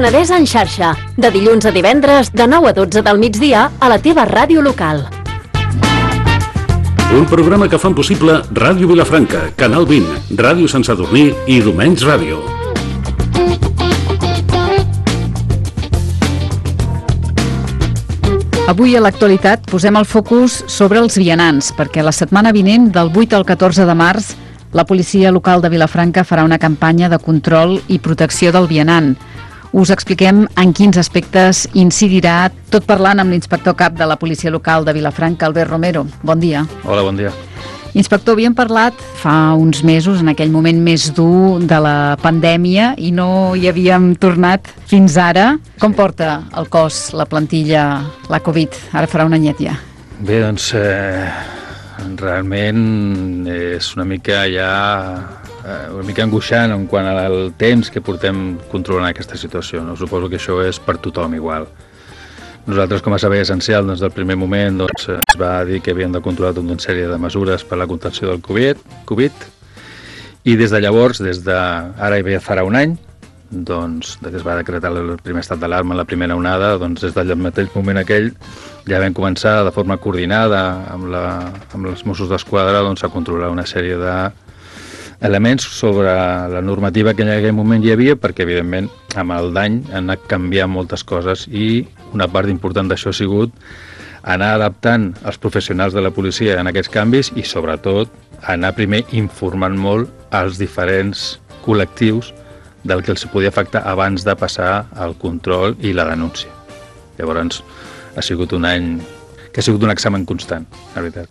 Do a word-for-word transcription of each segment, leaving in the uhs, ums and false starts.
Penedès en xarxa, de dilluns a divendres, de nou a dotze del migdia, a la teva ràdio local. Un programa que fan possible Ràdio Vilafranca, Canal vint, Ràdio Sant Sadurní i Domenys Ràdio. Avui a l'actualitat posem el focus sobre els vianants, perquè la setmana vinent, del vuit al catorze de març, la policia local de Vilafranca farà una campanya de control i protecció del vianant. Us expliquem en quins aspectes incidirà, tot parlant amb l'inspector cap de la policia local de Vilafranca, Albert Romero. Bon dia. Hola, bon dia. Inspector, havíem parlat fa uns mesos, en aquell moment més dur de la pandèmia, i no hi havíem tornat fins ara. Com porta el cos, la plantilla, la Covid? Ara farà un anyet ja. Bé, doncs, eh, realment és una mica ja... una mica angoixant en quant al temps que portem controlant aquesta situació. No? Suposo que això és per tothom igual. Nosaltres, com a servei essencial, des del primer moment doncs, es va dir que havíem de controlar tota una sèrie de mesures per a la contenció del Covid, Covid i des de llavors, des de ara ja farà un any, doncs, que es va decretar el primer estat d'alarma, la primera onada, doncs des del mateix moment aquell ja vam començar de forma coordinada amb, la, amb els Mossos d'Esquadra doncs, a controlar una sèrie de elements sobre la normativa que en aquell moment hi havia, perquè evidentment amb el dany han anat canviant moltes coses i una part important d'això ha sigut anar adaptant els professionals de la policia en aquests canvis i sobretot anar primer informant molt als diferents col·lectius del que els podia afectar abans de passar al control i la denúncia. Llavors ha sigut un any que ha sigut un examen constant, la veritat.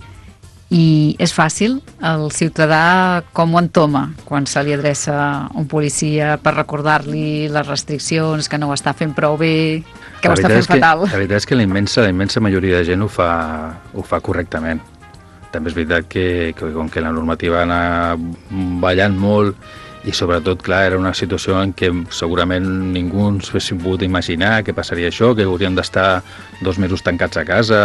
I és fàcil? El ciutadà com ho entoma quan se li adreça un policia per recordar-li les restriccions, que no ho està fent prou bé, que ho està fent fatal? La veritat és que la immensa, la immensa majoria de gent ho fa, ho fa correctament. També és veritat que, que com que la normativa anava ballant molt i sobretot, clar, era una situació en què segurament ningú ens haguéssim pogut imaginar que passaria això, que hauríem d'estar dos mesos tancats a casa.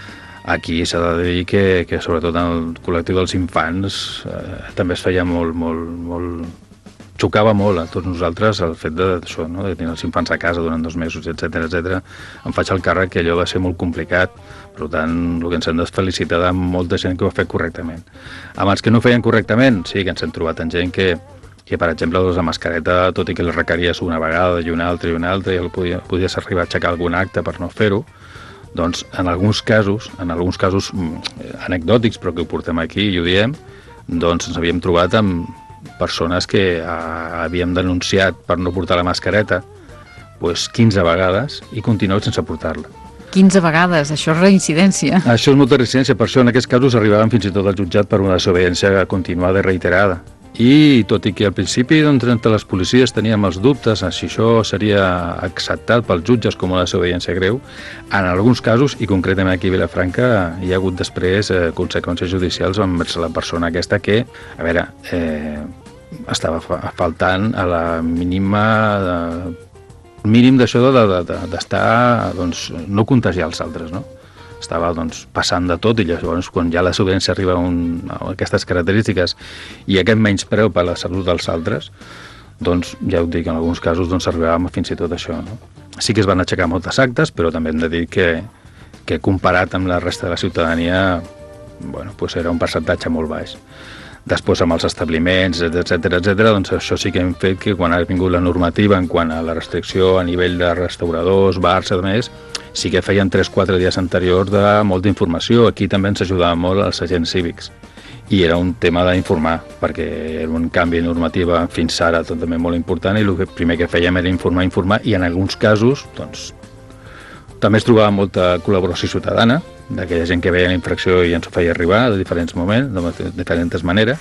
Aquí s'ha de dir que, que sobretot en el col·lectiu dels infants eh, també es feia molt, molt, molt... xocava molt a tots nosaltres el fet d'això, no? De tenir els infants a casa durant dos mesos, etcètera, etcètera. Em faig el càrrec que allò va ser molt complicat, per tant, el que ens hem de felicitar de molta gent que ho ha fet correctament. Amb els que no ho feien correctament, sí que ens hem trobat en gent que, que per exemple, la mascareta, tot i que la requeries una vegada i una altra i una altra, i el podia, podies arribar a aixecar algun acte per no fer-ho, doncs en alguns casos, en alguns casos anecdòtics, però que ho portem aquí i ho diem, doncs ens havíem trobat amb persones que a, havíem denunciat per no portar la mascareta doncs quinze vegades i continueu sense portar-la. quinze vegades, això és reincidència. Això és molta reincidència, per això en aquests casos arribaven fins i tot al jutjat per una desobediència continuada i reiterada. I tot i que al principi doncs, entre les policies teníem els dubtes si això seria acceptat pels jutges com una desobediència greu, en alguns casos, i concretament aquí a Vilafranca, hi ha hagut després eh, conseqüències judicials amb la persona aquesta que, a veure, eh, estava fa faltant a la mínima... De, mínim d'això d'estar, de, de, doncs, no contagiar els altres, no? Estava doncs, passant de tot i llavors quan ja la desobediència arriba a, un, a aquestes característiques i aquest menyspreu per la salut dels altres, doncs ja ho dic, en alguns casos doncs, arribàvem fins i tot això. No? Sí que es van aixecar moltes actes, però també hem de dir que, que comparat amb la resta de la ciutadania bueno, doncs era un percentatge molt baix. Després amb els establiments, etcètera, etcètera, doncs això sí que hem fet que quan ha vingut la normativa en quant a la restricció a nivell de restauradors, bars, a més, sí que feien tres o quatre dies anteriors de molta informació. Aquí també ens ajudava molt els agents cívics. I era un tema d'informar, perquè era un canvi de normativa fins ara també molt important i el primer que fèiem era informar, informar i en alguns casos doncs, també es trobava molta col·laboració ciutadana, d'aquella gent que veia la infracció i ens ho feia arribar de diferents moments, de diferents maneres.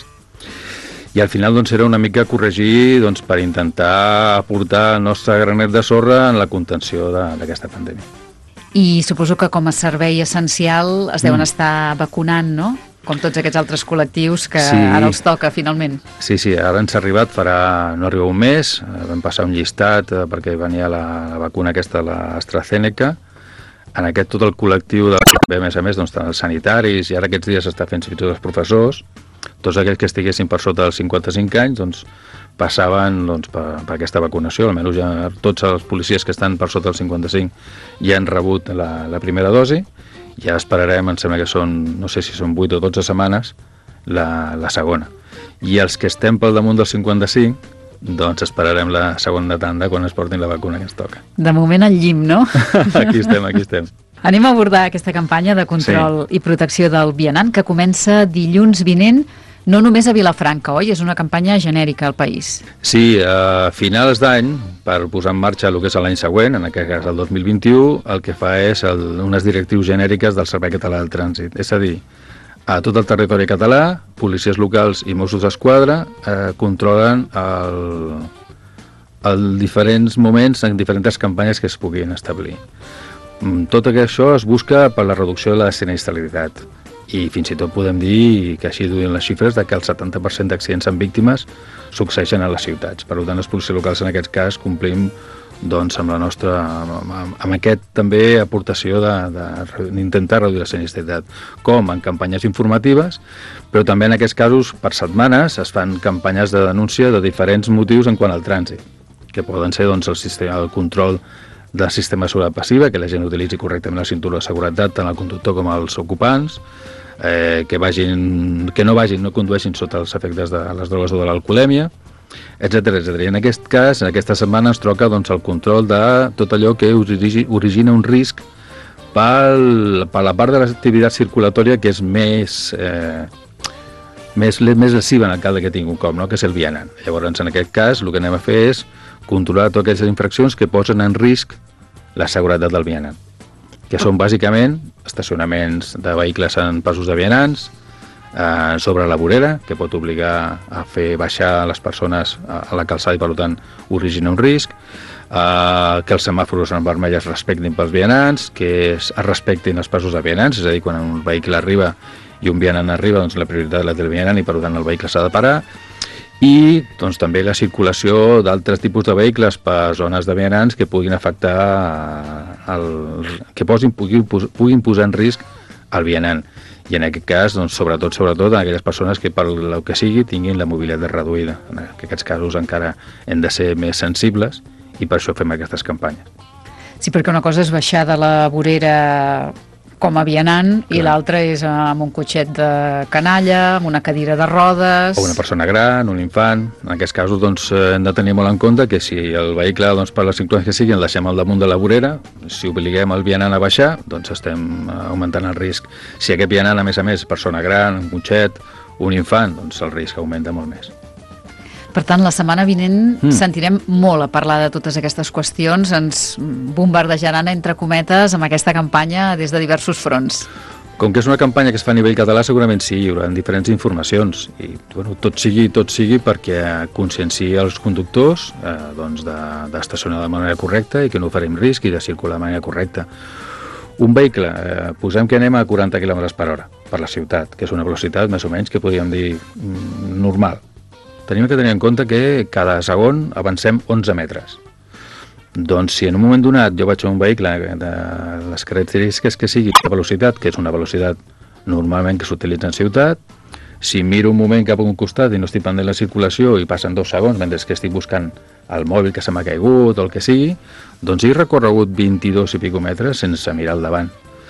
I al final doncs, era una mica corregir doncs, per intentar aportar el nostre granet de sorra en la contenció d'aquesta pandèmia. I suposo que com a servei essencial es deuen mm. estar vacunant, no? Com tots aquests altres col·lectius que sí. Ara els toca, finalment. Sí, sí, ara ens ha arribat, farà, no arriba un mes, vam passar un llistat eh, perquè venia la, la vacuna aquesta, l'AstraZeneca. En aquest tot el col·lectiu, de, a més a més, doncs, els sanitaris, i ara aquests dies s'està fent fins i tot els professors, tots aquells que estiguessin per sota dels cinquanta-cinc anys doncs, passaven doncs, per, per aquesta vacunació. Almenys ja tots els policies que estan per sota dels cinquanta-cinc ja han rebut la, la primera dosi. Ja esperarem, em sembla que són, no sé si són vuit o dotze setmanes, la, la segona. I els que estem pel damunt dels cinquanta-cinc, doncs esperarem la segona tanda quan es portin la vacuna que ens toca. De moment al llim, no? Aquí estem, aquí estem. Anem a abordar aquesta campanya de control sí. i protecció del vianant que comença dilluns vinent, no només a Vilafranca, oi? És una campanya genèrica al país. Sí, a finals d'any, per posar en marxa el que és l'any següent, en aquest cas el dos mil vint-i-u, el que fa és el, unes directrius genèriques del Servei Català del Trànsit. És a dir, a tot el territori català, policies locals i Mossos d'Esquadra eh, controlen el, el diferents moments en diferents campanyes que es puguin establir. Tot això es busca per la reducció de la sinistralitat i fins i tot podem dir que així duien les xifres de que el setanta per cent d'accidents amb víctimes succeeixen a les ciutats. Per tant, les policies locals en aquest cas complim doncs, amb la nostra, amb, amb aquest també aportació d'intentar reduir la sinistralitat, com en campanyes informatives, però també en aquests casos per setmanes es fan campanyes de denúncia de diferents motius en quant al trànsit, que poden ser doncs, el, sistema, el control del sistema de seguretat passiva, que la gent utilitzi correctament la cinturó de seguretat, tant el conductor com els ocupants, eh, que, vagin, que no vagin, no condueixin sota els efectes de les drogues o de l'alcoholèmia, etcètera, etcètera. I en aquest cas, en aquesta setmana, ens troca doncs, el control de tot allò que origina un risc pel, per la part de l'activitat circulatòria que és més, eh, més, més lesiva en el cas que tingui un cop, no? Que és el vianant. Llavors, en aquest cas, el que anem a fer és controlar totes aquestes infraccions que posen en risc la seguretat del vianant, que són bàsicament estacionaments de vehicles en passos de vianants, eh, sobre la vorera, que pot obligar a fer baixar les persones a la calçada i per tant origina un risc, eh, que els semàfors en vermell es respectin pels vianants, que es, es respectin els passos de vianants, és a dir, quan un vehicle arriba i un vianant arriba, doncs la prioritat la té el vianant i per tant el vehicle s'ha de parar, i doncs, també la circulació d'altres tipus de vehicles per zones de vianants que puguin afectar, el, que posin, puguin, puguin posar en risc el vianant. I en aquest cas, doncs, sobretot, sobretot, en aquelles persones que per el que sigui tinguin la mobilitat reduïda. En aquests casos encara hem de ser més sensibles i per això fem aquestes campanyes. Sí, perquè una cosa és baixar de la vorera com a vianant, clar, i l'altra és amb un cotxet de canalla, amb una cadira de rodes... O una persona gran, un infant. En aquests casos doncs, hem de tenir molt en compte que si el vehicle, doncs, per les circumstàncies que siguin, el deixem al damunt de la vorera, si obliguem el vianant a baixar, doncs estem augmentant el risc. Si aquest vianant, a més a més, persona gran, un cotxet, un infant, doncs el risc augmenta molt més. Per tant, la setmana vinent mm. sentirem molt a parlar de totes aquestes qüestions, ens bombardejaran, entre cometes, amb aquesta campanya des de diversos fronts. Com que és una campanya que es fa a nivell català, segurament sí, hi haurà diferents informacions i bueno, tot sigui tot sigui perquè conscienciï els conductors eh, doncs d'estacionar de, de manera correcta i que no oferim risc i de circular de manera correcta. Un vehicle, eh, posem que anem a quaranta quilòmetres per hora per la ciutat, que és una velocitat més o menys que podríem dir mm, normal. Tenim que tenir en compte que cada segon avancem onze metres. Doncs si en un moment donat jo vaig a un vehicle de les característiques que sigui de velocitat, que és una velocitat normalment que s'utilitza en ciutat, si miro un moment cap a un costat i no estic pendent la circulació i passen dos segons mentre que estic buscant el mòbil que se m'ha caigut o el que sigui, doncs he recorregut vint-i-dos i pico metres sense mirar al davant.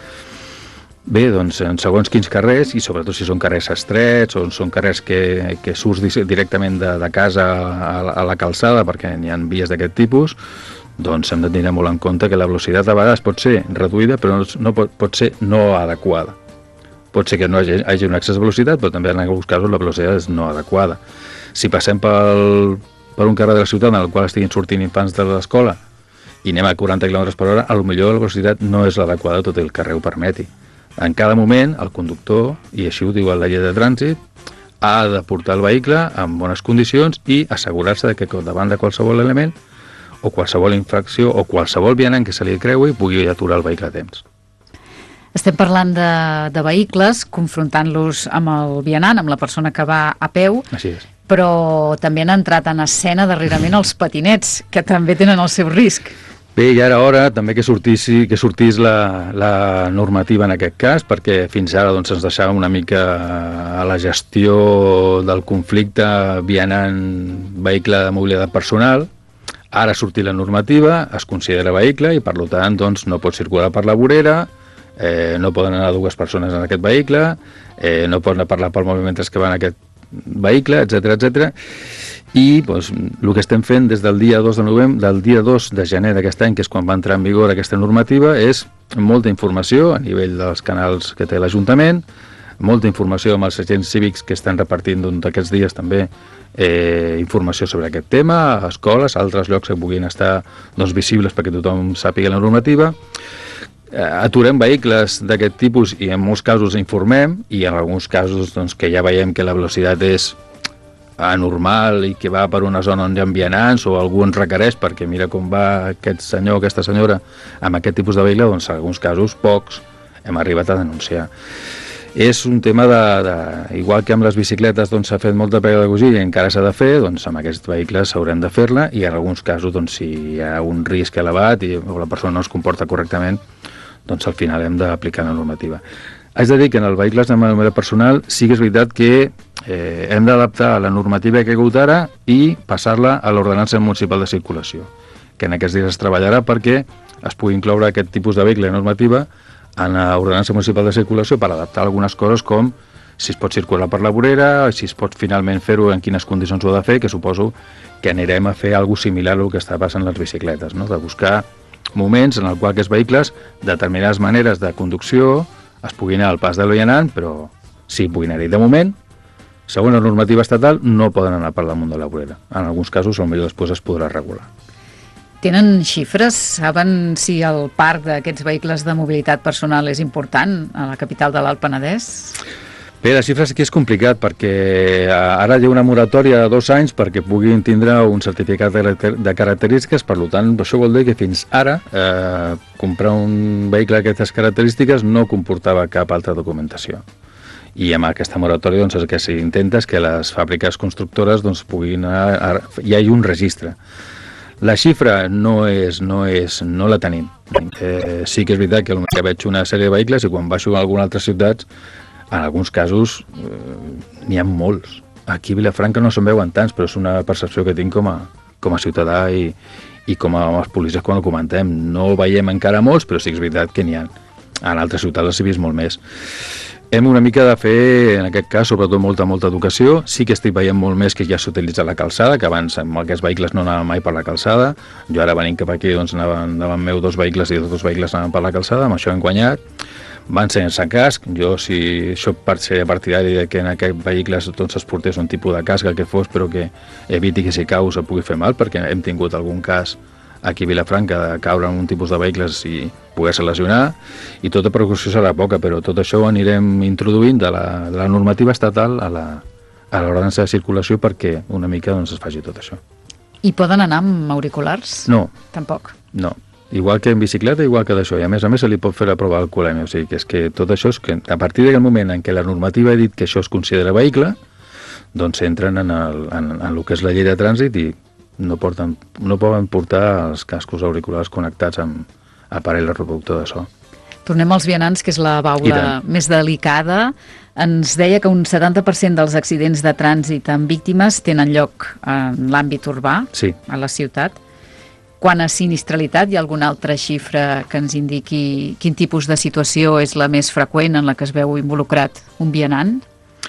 Bé, doncs en segons quins carrers, i sobretot si són carrers estrets o són carrers que, que surts directament de, de casa a, a la calçada perquè n'hi ha vies d'aquest tipus, doncs hem de tenir molt en compte que la velocitat a vegades pot ser reduïda però no pot, pot ser no adequada. Pot ser que no hi hagi un excés de velocitat, però també en alguns casos la velocitat és no adequada. Si passem pel, per un carrer de la ciutat en el qual estiguin sortint infants de l'escola i anem a quaranta quilòmetres per hora, potser la velocitat no és l'adequada tot el carrer ho permeti. En cada moment, el conductor, i així ho diu la llei de trànsit, ha de portar el vehicle en bones condicions i assegurar-se que davant de qualsevol element o qualsevol infracció o qualsevol vianant que se li creui pugui aturar el vehicle a temps. Estem parlant de, de vehicles, confrontant-los amb el vianant, amb la persona que va a peu, Així és. Però també han entrat en escena darrerament els patinets, que també tenen el seu risc. Bé, ja era hora també que sortís, que sortís la, la normativa en aquest cas, perquè fins ara doncs, ens deixava una mica a la gestió del conflicte vianant vehicle de mobilitat personal. Ara ha sortit la normativa, es considera vehicle i per tant doncs, no pot circular per la vorera, eh, no poden anar dues persones en aquest vehicle, eh, no poden parlar pel mòbil mentre que van en aquest vehicle, etcètera, etcètera. I doncs, el que estem fent des del dia dos de novembre, del dia dos de gener d'aquest any, que és quan va entrar en vigor aquesta normativa, és molta informació a nivell dels canals que té l'Ajuntament, molta informació amb els agents cívics que estan repartint doncs, aquests dies també eh, informació sobre aquest tema, a escoles, a altres llocs que puguin estar doncs, visibles perquè tothom sàpiga la normativa. Aturem vehicles d'aquest tipus i en molts casos informem, i en alguns casos doncs, que ja veiem que la velocitat és anormal i que va per una zona on hi ha vianants o algú ens requereix perquè mira com va aquest senyor o aquesta senyora amb aquest tipus de vehicle, doncs en alguns casos, pocs, hem arribat a denunciar. És un tema de, de igual que amb les bicicletes doncs s'ha fet molta pedagogia i encara s'ha de fer, doncs amb aquests vehicles s'haurem de fer-la, i en alguns casos doncs si hi ha un risc elevat i o la persona no es comporta correctament, doncs al final hem d'aplicar la normativa. Haig de dir que en els vehicles de mobilitat personal sí que és veritat que eh, hem d'adaptar la normativa que ha hagut ara i passar-la a l'ordenança municipal de circulació, que en aquests dies es treballarà perquè es pugui incloure aquest tipus de vehicle normativa en l'ordenança municipal de circulació per adaptar algunes coses com si es pot circular per la vorera, si es pot finalment fer-ho, en quines condicions ho ha de fer, que suposo que anirem a fer alguna cosa similar al que està passant amb les bicicletes, no? De buscar moments en els quals aquests vehicles, determinades maneres de conducció, es puguin anar al pas del vianant, però sí puguin anar-hi. De moment, segons la normativa estatal, no poden anar per damunt de la vorera. En alguns casos, potser després es podrà regular. Tenen xifres? Saben si el parc d'aquests vehicles de mobilitat personal és important a la capital de l'Alt Penedès? Bé, les xifres aquí és complicat perquè ara hi ha una moratòria de dos anys perquè puguin tindre un certificat de característiques, per tant, això vol dir que fins ara eh, comprar un vehicle d'aquestes característiques no comportava cap altra documentació. I amb aquesta moratòria doncs, el que s'intenta és que les fàbriques constructores doncs, puguin anar a, hi hagi un registre. La xifra no és, no és, no la tenim. Eh, sí que és veritat que potser veig una sèrie de vehicles i quan baixo a algunes altres ciutats, en alguns casos eh, n'hi ha molts. Aquí a Vilafranca no se'n veuen tants, però és una percepció que tinc com a, com a ciutadà i, i com a els policies quan ho comentem. No veiem encara molts, però sí que és veritat que n'hi ha. En altres ciutats els he vist molt més. Hem una mica de fer, en aquest cas, sobretot molta, molta educació. Sí que estic veient molt més que ja s'utilitza la calçada, que abans amb aquests vehicles no anaven mai per la calçada. Jo ara venint cap aquí, doncs anaven davant meu dos vehicles i dos vehicles anaven per la calçada, amb això hem guanyat. Van sense casc. Jo, si això per ser partidari de que en aquest vehicle doncs, es portés un tipus de casc, el que fos, però que eviti que si cau se pugui fer mal, perquè hem tingut algun cas aquí a Vilafranca de caure en un tipus de vehicles i poder-se lesionar, i tota precaució serà poca, però tot això ho anirem introduint de la, de la normativa estatal a la, a l'ordenança de circulació perquè una mica doncs, es faci tot això. I poden anar amb auriculars? No. Tampoc? No. Igual que en bicicleta, igual que d'això, i a més a més se li pot fer la prova d'alcoholèmia, o sigui que és que tot això és que a partir d'aquell moment en què la normativa ha dit que això es considera vehicle, doncs entren en el, en, en el que és la llei de trànsit i no, porten, no poden portar els cascos auriculars connectats amb aparell reproductor de so. Tornem als vianants, que és la baula més delicada. Ens deia que un setanta per cent dels accidents de trànsit amb víctimes tenen lloc en l'àmbit urbà, sí, a la ciutat. Quant a sinistralitat, hi ha alguna altra xifra que ens indiqui quin tipus de situació és la més freqüent en la que es veu involucrat un vianant?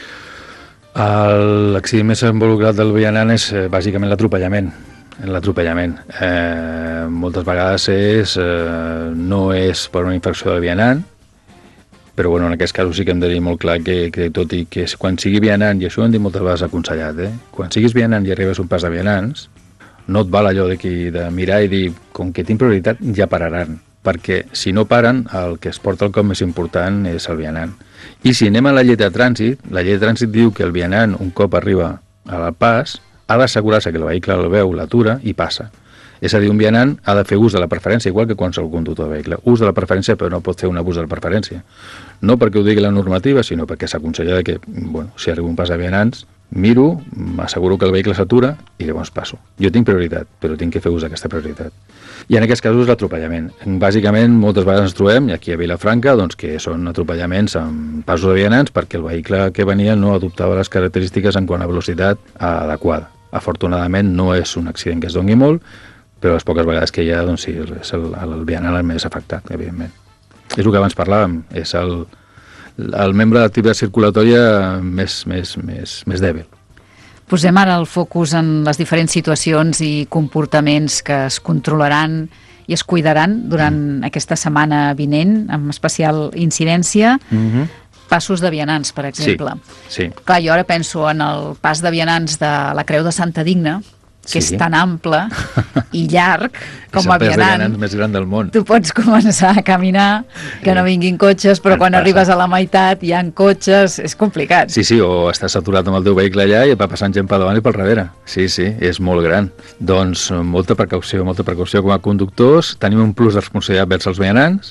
L'accident més involucrat del vianant és eh, bàsicament l'atropellament. L'atropellament. Eh, moltes vegades és, eh, no és per una infracció del vianant, però bueno, en aquest cas sí que hem de dir molt clar que, que tot i que quan sigui vianant, i això ho hem dit moltes vegades aconsellat, eh? Quan siguis vianant i arribes a un pas de vianants, no et val allò de, qui, de mirar i dir com que tinc prioritat ja pararan, perquè si no paren el que es porta el cop més important és el vianant. I si anem a la llei de trànsit, la llei de trànsit diu que el vianant un cop arriba al pas ha d'assegurar-se que el vehicle el veu, l'atura i passa. És a dir, un vianant ha de fer ús de la preferència, igual que qualsevol conductor de vehicle. Ús de la preferència, però no pot fer un abús de la preferència. No perquè ho digui la normativa, sinó perquè s'aconsella que, bueno, si arriba un pas de vianants, miro, m'asseguro que el vehicle s'atura i llavors passo. Jo tinc prioritat, però tinc que fer ús d'aquesta prioritat. I en aquests casos l'atropellament. Bàsicament, moltes vegades ens trobem, i aquí a Vilafranca, doncs, que són atropellaments amb passos de vianants perquè el vehicle que venia no adoptava les característiques en quant a velocitat adequada. Afortunadament no és un accident que es doni molt, però les poques vegades que hi ha, doncs sí, és el, el vianant el més afectat, evidentment. És el que abans parlàvem, és el, el membre d'activitat circulatòria més, més, més, més dèbil. Posem ara el focus en les diferents situacions i comportaments que es controlaran i es cuidaran durant mm. aquesta setmana vinent, amb especial incidència. Mm-hmm. Passos de vianants, per exemple. Sí, sí. Clar, jo ara penso en el pas de vianants de la Creu de Santa Digna, que sí. és tan ample i llarg com a vianant. És més gran del món. Tu pots començar a caminar, que no vinguin cotxes, però Ens quan passa. arribes a la meitat hi ha cotxes, és complicat. Sí, sí, o estàs saturat amb el teu vehicle allà i et va passant gent per davant i pel darrere. Sí, sí, és molt gran. Doncs molta precaució, molta precaució com a conductors. Tenim un plus de responsabilitat vers els vianants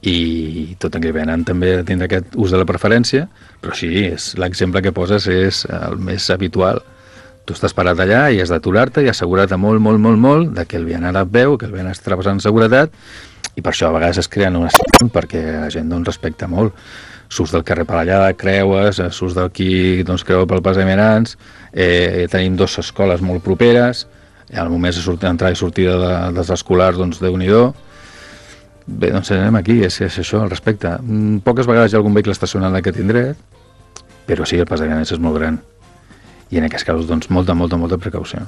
i tot aquell vianant també tindrà aquest ús de la preferència, però sí, és l'exemple que poses és el més habitual. Tu estàs parat allà i has d'aturar-te i assegurar-te molt, molt, molt, molt de que el vianant et veu, que el vianant està passant seguretat, i per això a vegades es creen unes situacions perquè la gent doncs, respecta molt. Surts del carrer per allà, creues, surts d'aquí, doncs creu pel pas de vianants, eh, tenim dues escoles molt properes, al moment de entrada i sortida de, dels escolars, doncs Déu-n'hi-do. Bé, doncs anem aquí, és, és això, el respecte. Poques vegades hi ha algun vehicle estacionat en aquest indret, però sí, el pas de vianants és molt gran. I en aquests casos, doncs, molta, molta, molta precaució.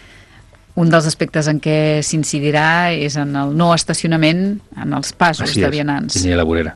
Un dels aspectes en què s'incidirà és en el no estacionament en els passos Així de és, vianants. I ni a la vorera.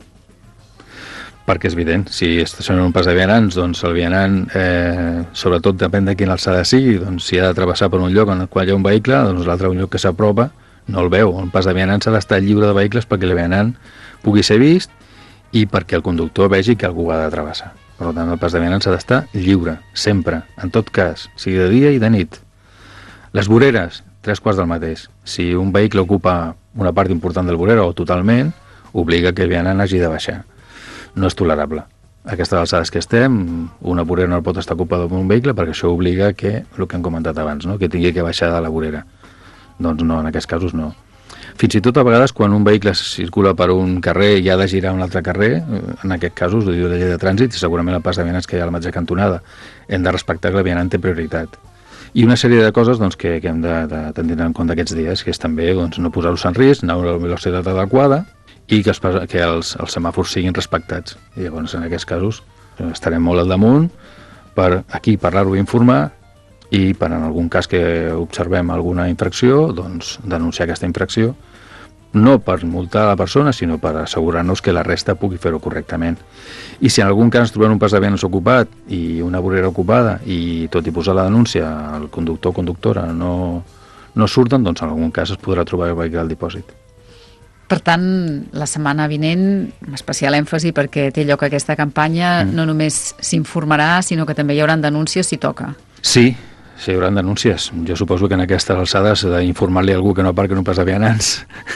Perquè és evident, si estacionen un pas de vianants, doncs el vianant, eh, sobretot depèn de quina alçada sigui, doncs si ha de travessar per un lloc en el qual hi ha un vehicle, doncs l'altre un lloc que s'apropa no el veu. Un pas de vianants ha d'estar lliure de vehicles perquè el vianant pugui ser vist i perquè el conductor vegi que algú ha de travessar. Per tant, el pas de vianants ha d'estar lliure, sempre, en tot cas, sigui de dia i de nit. Les voreres, tres quarts del mateix. Si un vehicle ocupa una part important del vorera o totalment, obliga que el vianant hagi de baixar. No és tolerable. A aquestes alçades que estem, una vorera no pot estar ocupada per un vehicle perquè això obliga que, el que hem comentat abans, no? que tingui que baixar de la vorera. Doncs no, en aquests casos no. Fins i tot a vegades quan un vehicle circula per un carrer i ha de girar un altre carrer, en aquest cas us ho diu la llei de trànsit i segurament el pas de vianants que hi ha a la mateixa cantonada, hem de respectar que el vianant té prioritat. I una sèrie de coses doncs, que, que hem de, de tenir en compte aquests dies, que és també doncs, no posar-los en risc, anar a la velocitat adequada i que, els, que els, els semàfors siguin respectats. I llavors en aquests casos estarem molt al damunt per aquí parlar-ho i informar i per en algun cas que observem alguna infracció, doncs denunciar aquesta infracció, no per multar la persona, sinó per assegurar-nos que la resta pugui fer-ho correctament. I si en algun cas trobem un pas de vianants ocupat i una vorera ocupada i tot i posar la denúncia el conductor o conductora no, no surten, doncs en algun cas es podrà trobar el vehicle al dipòsit. Per tant, la setmana vinent, amb especial èmfasi perquè té lloc aquesta campanya, mm. no només s'informarà, sinó que també hi haurà denúncies si toca. Sí, sí, hi haurà denúncies. Jo suposo que en aquestes alçades s'ha d'informar-li a algú que no aparca en un pas de vianants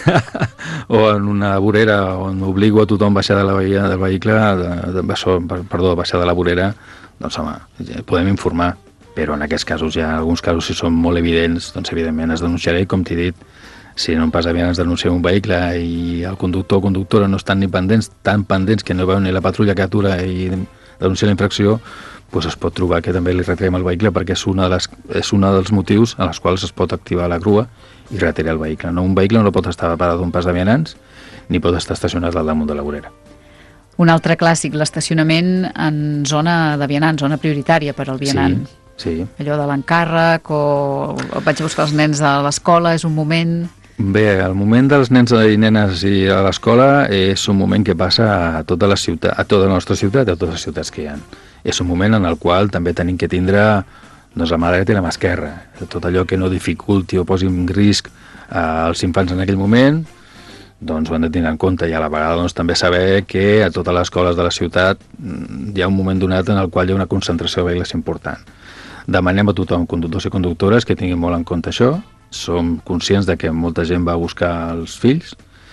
o en una vorera on obligo a tothom a baixar de la veia, del vehicle, de, de, perdó, a baixar de la vorera, doncs home, ja podem informar. Però en aquests casos, ja en alguns casos, si són molt evidents, doncs evidentment es denunciarà i com t'he dit, si en un pas de vianants denuncia un vehicle i el conductor o conductora no estan ni pendents, tan pendents que no veu ni la patrulla que atura i denuncia la infracció, doncs es pot trobar que també li retirem el vehicle perquè és una de les, és un dels motius en els quals es pot activar la grua i retirar el vehicle. No, un vehicle no pot estar parat d'un pas de vianants ni pot estar estacionat al damunt de la vorera. Un altre clàssic, l'estacionament en zona de vianants, zona prioritària per al vianant. Sí, sí. Allò de l'encàrrec o vaig a buscar els nens a l'escola, és un moment... Bé, el moment dels nens i nenes i a l'escola és un moment que passa a tota la ciutat, a tota la nostra ciutat i a totes les ciutats que hi ha. És un moment en el qual també tenim que tindre doncs, la mà dreta i la mà esquerra. Tot allò que no dificulti o posi en risc eh, els infants en aquell moment, doncs ho han de tenir en compte i a la vegada doncs, també saber que a totes les escoles de la ciutat hi ha un moment donat en el qual hi ha una concentració de vehicles important. Demanem a tothom, conductors i conductores, que tinguin molt en compte això. Som conscients de que molta gent va a buscar els fills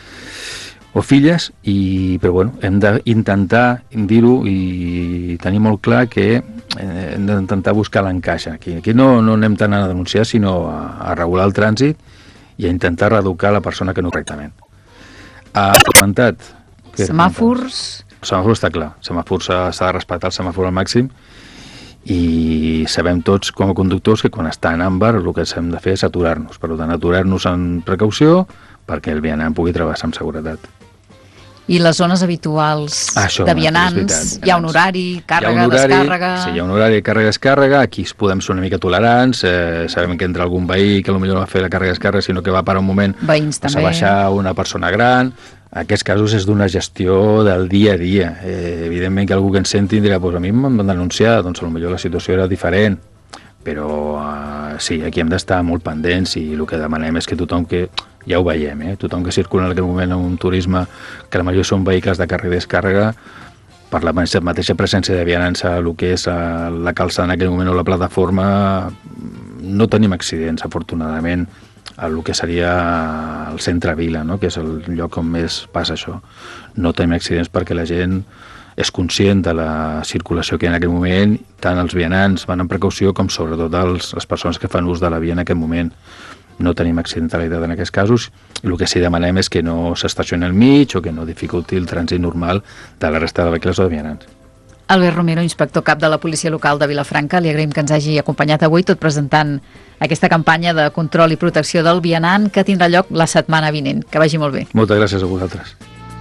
o filles, i, però bueno, hem d'intentar dir-ho i tenir molt clar que eh, hem d'intentar buscar l'encaix aquí. Aquí no, no anem tant a denunciar, sinó a, a regular el trànsit i a intentar reeducar la persona que no correctament. Ha comentat... Semàfors... El semàfor està clar. El semàfor s'ha de respectar el semàfor al màxim i sabem tots com a conductors que quan està en àmbar el que hem de fer és aturar-nos. Per tant, aturar-nos en precaució perquè el vianant pugui travessar amb seguretat. I les zones habituals Això, de vianants, hi ha un horari, càrrega, horari, descàrrega... Sí, hi ha un horari, càrrega, descàrrega, aquí podem ser una mica tolerants, eh, sabem que entra algun veí que potser no va fer la càrrega, descàrrega, sinó que va parar un moment, Veïns a també. baixar una persona gran. En aquests casos és d'una gestió del dia a dia. Eh, evidentment que algú que ens senti dirà, pues a mi em van denunciar, doncs potser la situació era diferent, però eh, sí, aquí hem d'estar molt pendents i el que demanem és que tothom que... Ja ho veiem, eh? Tothom que circula en aquest moment en un turisme que la majoria són vehicles de càrrega i descàrrega, per la mateixa presència de vianants a el que és a la calçada en aquell moment o la plataforma, no tenim accidents, afortunadament, a el que seria el centre Vila, no? Que és el lloc on més passa això. No tenim accidents perquè la gent és conscient de la circulació que hi ha en aquell moment, tant els vianants van en precaució com sobretot els, les persones que fan ús de la via en aquest moment. No tenim accidentalitat en aquests casos i el que sí demanem és que no s'estacioni al mig o que no dificulti el trànsit normal de la resta de vehicles o de vianants. Albert Romero, inspector cap de la Policia Local de Vilafranca, li agraïm que ens hagi acompanyat avui tot presentant aquesta campanya de control i protecció del vianant que tindrà lloc la setmana vinent. Que vagi molt bé. Moltes gràcies a vosaltres.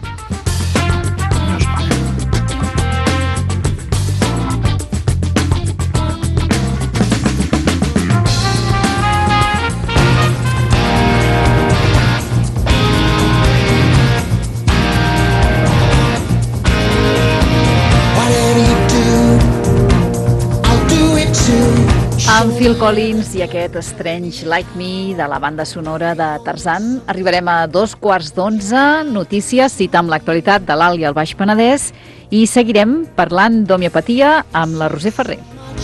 Amb Phil Collins i aquest Strange Like Me de la banda sonora de Tarzan arribarem a dos quarts d'onze, notícies, cita amb l'actualitat de l'Alt i el Baix Penedès i seguirem parlant d'homeopatia amb la Roser Ferrer.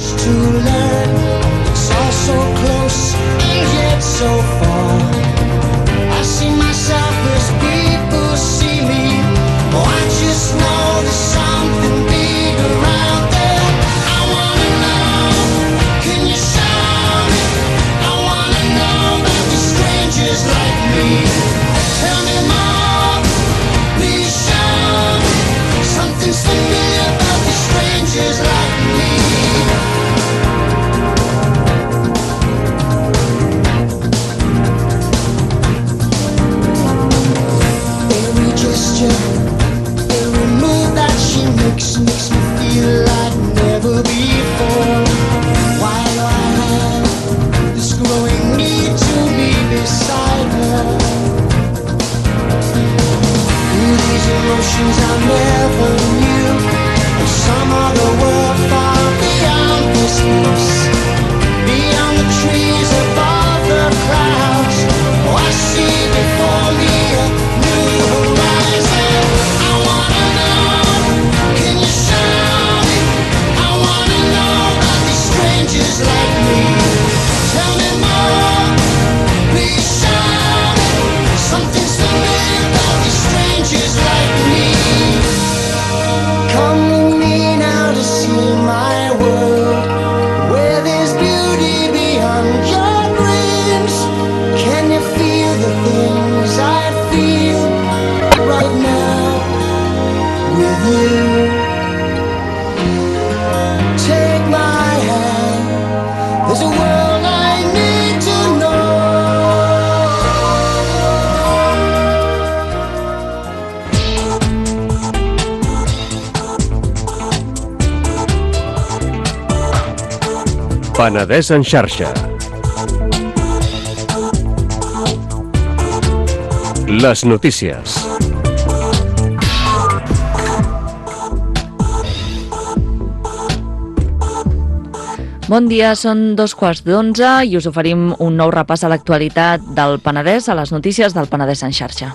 Makes me feel like never before. Why do I have this growing need to be beside her? These emotions I never knew, of some other world far beyond this place, beyond the trees, above the clouds. Oh, I see before me a new horizon. I wanna know, can you show me? I wanna know about these strangers like me. Tell me more, please show me. Something's familiar about these strangers like me. Come with me now to see my world, where there's beauty beyond your dreams. Can you feel the things I feel right now with you? Take my hand, there's a world I need to know. Penedès en xarxa. Les notícies. Bon dia, són dos quarts d'onze i us oferim un nou repàs a l'actualitat del Penedès, a les notícies del Penedès en xarxa.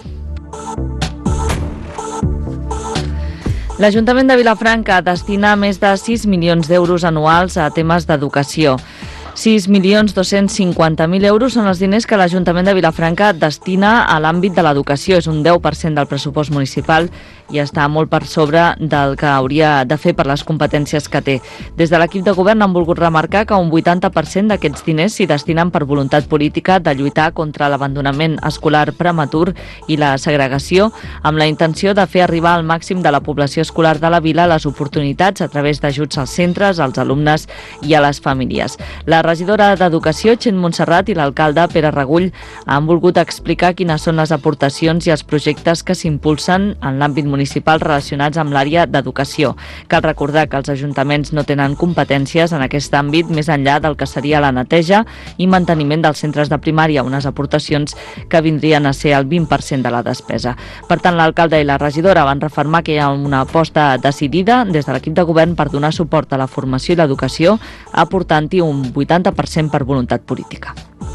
L'Ajuntament de Vilafranca destina més de sis milions d'euros anuals a temes d'educació. sis milions dos-cents cinquanta mil euros són els diners que l'Ajuntament de Vilafranca destina a l'àmbit de l'educació. És un deu per cent del pressupost municipal i està molt per sobre del que hauria de fer per les competències que té. Des de l'equip de govern han volgut remarcar que un vuitanta per cent d'aquests diners s'hi destinen per voluntat política de lluitar contra l'abandonament escolar prematur i la segregació, amb la intenció de fer arribar al màxim de la població escolar de la vila les oportunitats a través d'ajuts als centres, als alumnes i a les famílies. La regidora d'Educació, Txent Montserrat, i l'alcalde, Pere Regull, han volgut explicar quines són les aportacions i els projectes que s'impulsen en l'àmbit municipal relacionats amb l'àrea d'educació. Cal recordar que els ajuntaments no tenen competències en aquest àmbit més enllà del que seria la neteja i manteniment dels centres de primària, unes aportacions que vindrien a ser el vint per cent de la despesa. Per tant, l'alcalde i la regidora van refermar que hi ha una aposta decidida des de l'equip de govern per donar suport a la formació i l'educació, aportant-hi un vuitanta per cent per voluntat política.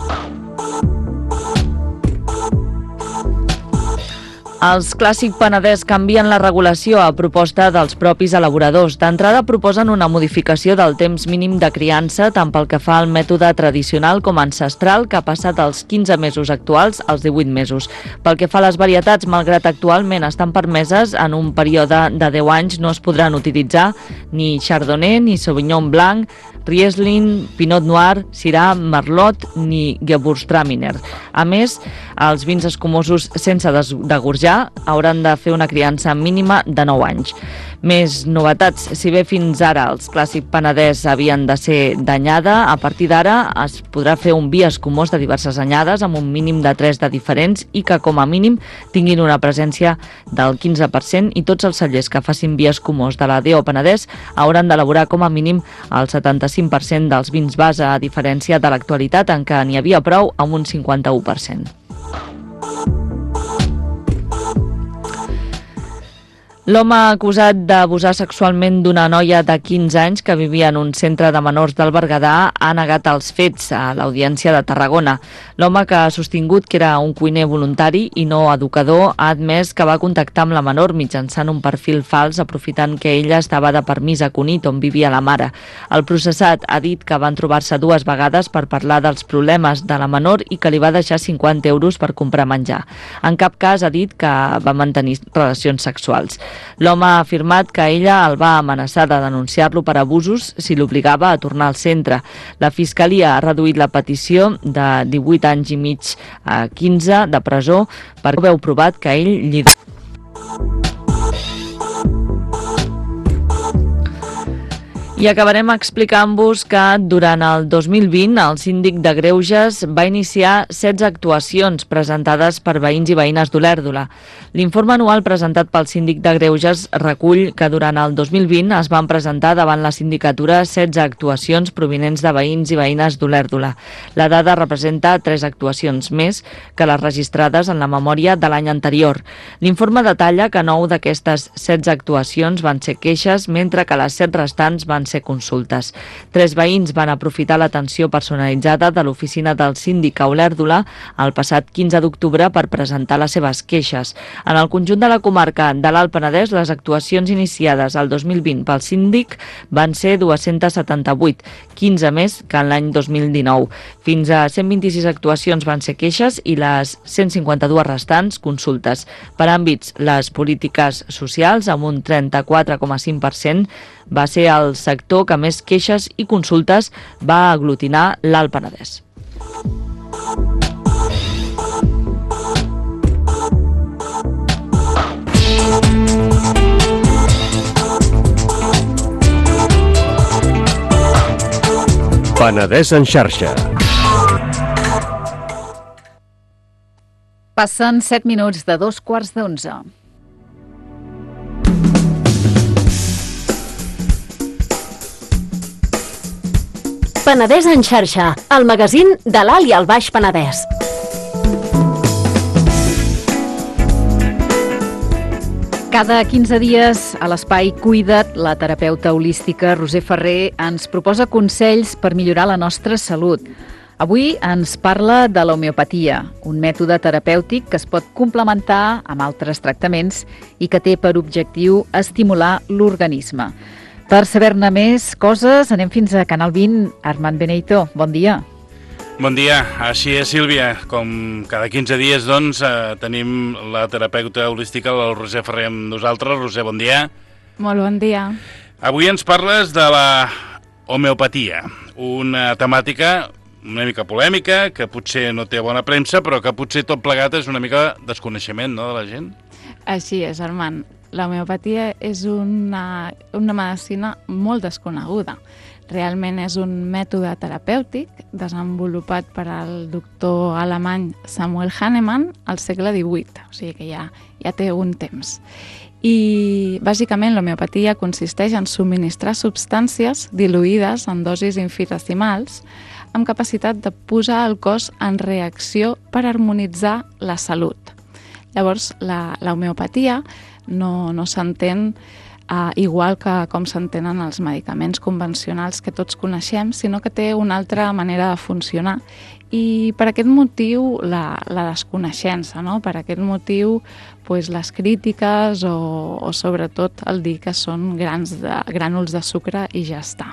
Els Clàssic Penedès canvien la regulació a proposta dels propis elaboradors. D'entrada proposen una modificació del temps mínim de criança tant pel que fa al mètode tradicional com ancestral, que ha passat dels quinze mesos actuals als divuit mesos. Pel que fa a les varietats, malgrat actualment estan permeses, en un període de deu anys no es podran utilitzar ni Chardonnay, ni Sauvignon Blanc, Riesling, Pinot Noir, Syrah, Merlot ni Gewürztraminer. A més, els vins escumosos sense degorjar hauran de fer una criança mínima de nou anys. Més novetats. Si bé fins ara els Clàssic Penedès havien de ser d'anyada, a partir d'ara es podrà fer un vi escumós de diverses anyades amb un mínim de tres de diferents i que com a mínim tinguin una presència del quinze per cent, i tots els cellers que facin vi escumós de la D O Penedès hauran d'elaborar com a mínim el setanta-cinc per cent dels vins base, a diferència de l'actualitat en què n'hi havia prou amb un cinquanta-u per cent. L'home acusat d'abusar sexualment d'una noia de quinze anys que vivia en un centre de menors del Berguedà ha negat els fets a l'Audiència de Tarragona. L'home, que ha sostingut que era un cuiner voluntari i no educador, ha admès que va contactar amb la menor mitjançant un perfil fals, aprofitant que ella estava de permís a Cunit, on vivia la mare. El processat ha dit que van trobar-se dues vegades per parlar dels problemes de la menor i que li va deixar cinquanta euros per comprar menjar. En cap cas ha dit que va mantenir relacions sexuals. L'home ha afirmat que ella el va amenaçar de denunciar-lo per abusos si l'obligava a tornar al centre. La Fiscalia ha reduït la petició de divuit anys i mig a quinze de presó perquè veu provat que ell li... I acabarem explicant-vos que durant el dos mil vint el síndic de Greuges va iniciar setze actuacions presentades per veïns i veïnes d'Olèrdola. L'informe anual presentat pel síndic de Greuges recull que durant el dos mil vint es van presentar davant la sindicatura setze actuacions provinents de veïns i veïnes d'Olèrdola. La dada representa tres actuacions més que les registrades en la memòria de l'any anterior. L'informe detalla que nou d'aquestes setze actuacions van ser queixes, mentre que les set restants van ser consultes. Tres veïns van aprofitar l'atenció personalitzada de l'oficina del síndic a Olèrdola el passat quinze d'octubre per presentar les seves queixes. En el conjunt de la comarca de l'Alt Penedès, les actuacions iniciades el dos mil vint pel síndic van ser dues-centes setanta-vuit, quinze més que en l'any dos mil dinou. Fins a cent vint-i-sis actuacions van ser queixes i les cent cinquanta-dues restants consultes. Per àmbits, les polítiques socials, amb un trenta-quatre coma cinc per cent, va ser el sector que més queixes i consultes va aglutinar l'Alt Penedès. Penedès en xarxa. Passen set minuts de dos quarts d'onze. Penedès en xarxa, el magazín de l'Alt i el Baix Penedès. Cada quinze dies a l'espai Cuida't, la terapeuta holística Roser Ferrer ens proposa consells per millorar la nostra salut. Avui ens parla de l'homeopatia, un mètode terapèutic que es pot complementar amb altres tractaments i que té per objectiu estimular l'organisme. Per saber-ne més coses, anem fins a Canal vint. Armand Beneito, bon dia. Bon dia, així és, Sílvia. Com cada quinze dies, doncs, eh, tenim la terapeuta holística, el Roser Ferrer, amb nosaltres. Roser, bon dia. Molt bon dia. Avui ens parles de la homeopatia, una temàtica una mica polèmica, que potser no té bona premsa, però que potser tot plegat és una mica desconeixement, no?, de la gent. Així és, Armand. La homeopatia és una, una medicina molt desconeguda. Realment és un mètode terapèutic desenvolupat per al doctor alemany Samuel Hahnemann al segle divuit, o sigui que ja, ja té un temps. I bàsicament l'homeopatia consisteix en subministrar substàncies diluïdes en dosis infinitesimals amb capacitat de posar el cos en reacció per harmonitzar la salut. Llavors, la, la homeopatia no, no s'entén Uh, igual que com s'entenen els medicaments convencionals que tots coneixem, sinó que té una altra manera de funcionar. I per aquest motiu la, la desconeixença, no? Per aquest motiu pues, les crítiques o, o sobretot el dir que són grans de, grànuls de sucre i ja està.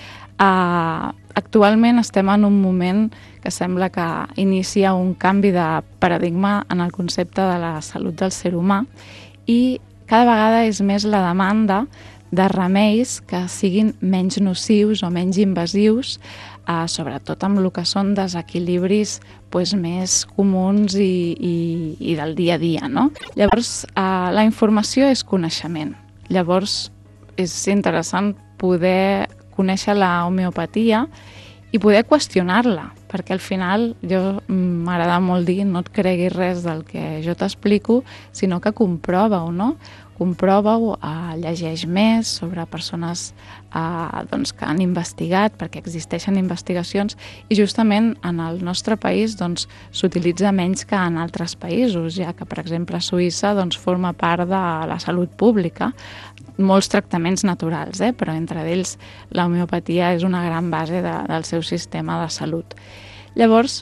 Uh, actualment estem en un moment que sembla que inicia un canvi de paradigma en el concepte de la salut del ser humà i cada vegada és més la demanda de remeis que siguin menys nocius o menys invasius, eh, sobretot amb el que són desequilibris pues, més comuns i, i, i del dia a dia. No? Llavors, eh, la informació és coneixement. Llavors, és interessant poder conèixer la homeopatia i poder qüestionar-la, perquè al final jo m'agrada molt dir no et creguis res del que jo t'explico, sinó que comprova-ho, no? Comprova-ho, eh, llegeix més sobre persones eh, doncs, que han investigat, perquè existeixen investigacions, i justament en el nostre país doncs, s'utilitza menys que en altres països, ja que, per exemple, Suïssa doncs, forma part de la salut pública, molts tractaments naturals, eh? Però entre ells la homeopatia és una gran base de, del seu sistema de salut. Llavors,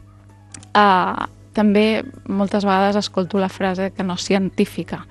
eh, també moltes vegades escolto la frase que no és científica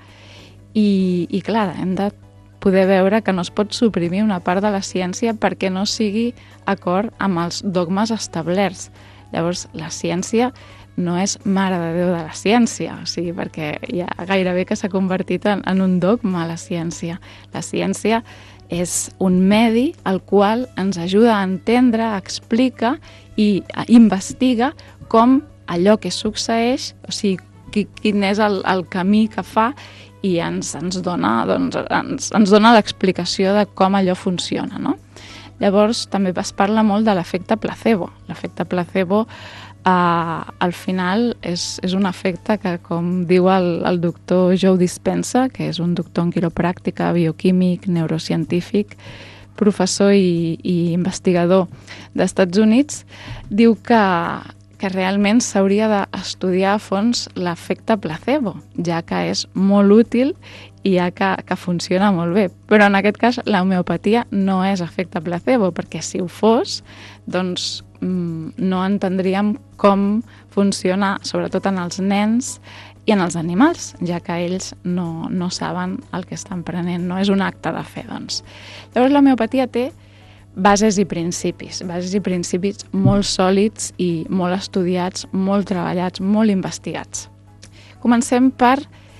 i, i clar, hem de poder veure que no es pot suprimir una part de la ciència perquè no sigui acord amb els dogmes establerts. Llavors, la ciència no és mare de Déu de la ciència, o sigui, perquè ja gairebé que s'ha convertit en, en un dogma la ciència. La ciència és un medi al qual ens ajuda a entendre, explica i investiga com allò que succeeix, o sigui, quin és el, el camí que fa i ens, ens dona, doncs, ens, ens dona l'explicació de com allò funciona, no? Llavors, també es parla molt de l'efecte placebo. L'efecte placebo Uh, al final és, és un efecte que, com diu el, el doctor Joe Dispenza, que és un doctor en quiropràctica, bioquímic, neurocientífic, professor i, i investigador d'Estats Units, diu que, que realment s'hauria d'estudiar a fons l'efecte placebo, ja que és molt útil i ja que, que funciona molt bé. Però en aquest cas la homeopatia no és efecte placebo, perquè si ho fos, doncs no entendríem com funciona, sobretot en els nens i en els animals, ja que ells no, no saben el que estan prenent, no és un acte de fe, doncs. Llavors la homeopatia té bases i principis, bases i principis molt sòlids i molt estudiats, molt treballats, molt investigats. Comencem per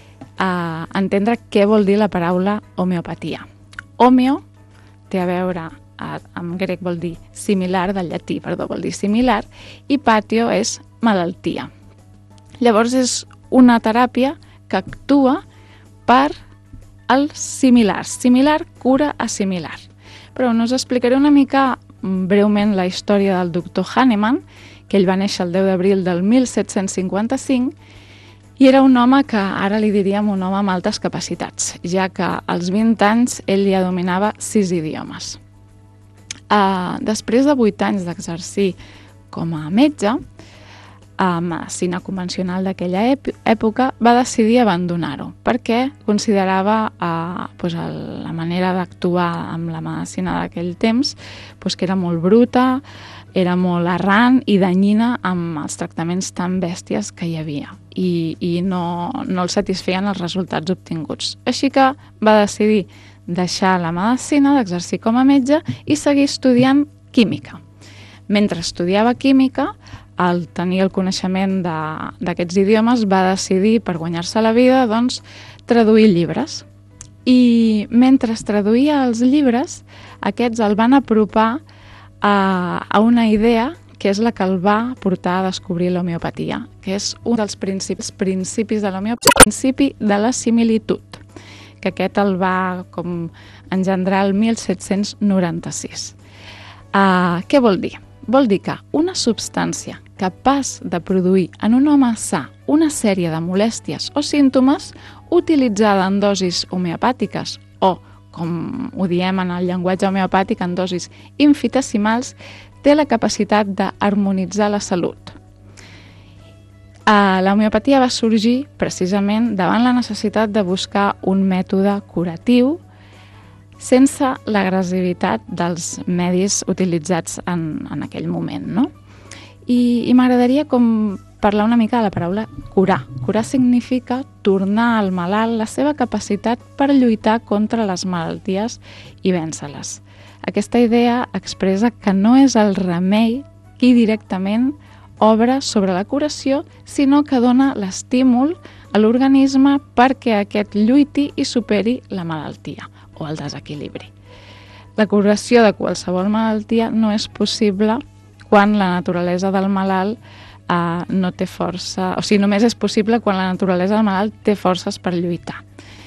eh, entendre què vol dir la paraula homeopatia. Homeo té a veure en grec vol dir similar, del llatí, perdó, vol dir similar, i patio és malaltia. Llavors és una teràpia que actua per als similars. Similar cura a similar. Però us explicaré una mica breument la història del doctor Hahnemann, que ell va néixer el deu d'abril del mil set-cents cinquanta-cinc i era un home que ara li diríem un home amb altes capacitats, ja que als vint anys ell ja dominava sis idiomes. Uh, després de vuit anys d'exercir com a metge, a medicina convencional d'aquella època, va decidir abandonar-ho, perquè considerava uh, pues, el, la manera d'actuar amb la medicina d'aquell temps pues, que era molt bruta, era molt errant i danyina amb els tractaments tan bèsties que hi havia i, i no, no el satisfeien els resultats obtinguts. Així que va decidir deixar la medicina, d'exercir com a metge i seguir estudiant química. Mentre estudiava química, al tenir el coneixement de- d'aquests idiomes, va decidir, per guanyar-se la vida, doncs, traduir llibres. I mentre traduïa els llibres, aquests el van apropar a, a una idea que és la que el va portar a descobrir l'homeopatia, que és un dels principis, principis de l'homeopatia, el principi de la similitud, que aquest el va com engendrar el disset noranta-sis. Uh, què vol dir? Vol dir que una substància capaç de produir en un home sa una sèrie de molèsties o símptomes utilitzada en dosis homeopàtiques o, com ho diem en el llenguatge homeopàtic, en dosis infinitesimals, té la capacitat d'harmonitzar la salut. Uh, la homeopatia va sorgir precisament davant la necessitat de buscar un mètode curatiu sense l'agressivitat dels medis utilitzats en, en aquell moment, no? I, i m'agradaria com parlar una mica de la paraula curar. Curar significa tornar al malalt la seva capacitat per lluitar contra les malalties i vèncer-les. Aquesta idea expressa que no és el remei qui directament obre sobre la curació, sinó que dona l'estímul a l'organisme perquè aquest lluiti i superi la malaltia o el desequilibri. La curació de qualsevol malaltia no és possible quan la naturalesa del malalt eh, no té força, o sigui, només és possible quan la naturalesa del malalt té forces per lluitar.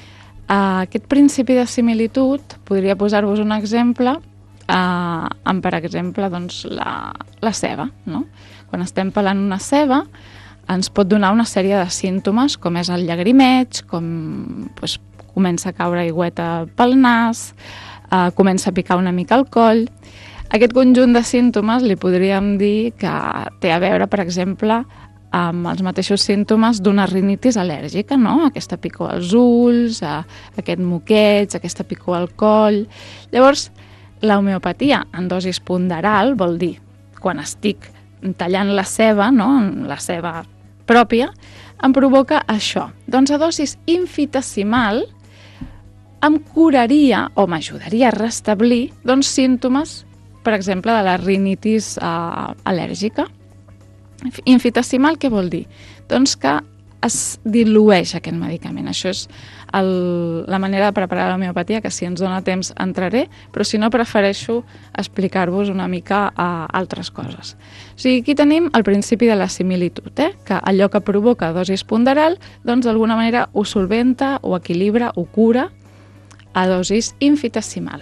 Uh, aquest principi de similitud, podria posar-vos un exemple, uh, amb, per exemple, doncs, la, la ceba. No? Quan estem pelant una ceba, ens pot donar una sèrie de símptomes, com és el llagrimeig, com doncs, comença a caure aigüeta pel nas, uh, comença a picar una mica el coll. Aquest conjunt de símptomes li podríem dir que té a veure, per exemple, amb els mateixos símptomes d'una rinitis al·lèrgica, no? Aquesta picor als ulls, aquest moqueig, aquesta picor al coll. Llavors, la homeopatia en dosis ponderal vol dir, quan estic tallant la ceba, no? La ceba pròpia, em provoca això. Doncs a dosis infinitesimal em curaria o m'ajudaria a restablir doncs, símptomes, per exemple, de la rinitis uh, al·lèrgica. Infinitesimal, què vol dir? Doncs que es dilueix aquest medicament. Això és el, la manera de preparar l'homeopatia, que si ens dona temps entraré, però si no prefereixo explicar-vos una mica a altres coses. O sigui, aquí tenim el principi de la similitud, eh? Que allò que provoca dosis ponderal, doncs d'alguna manera ho solventa, ho equilibra, ho cura a dosis infinitesimal.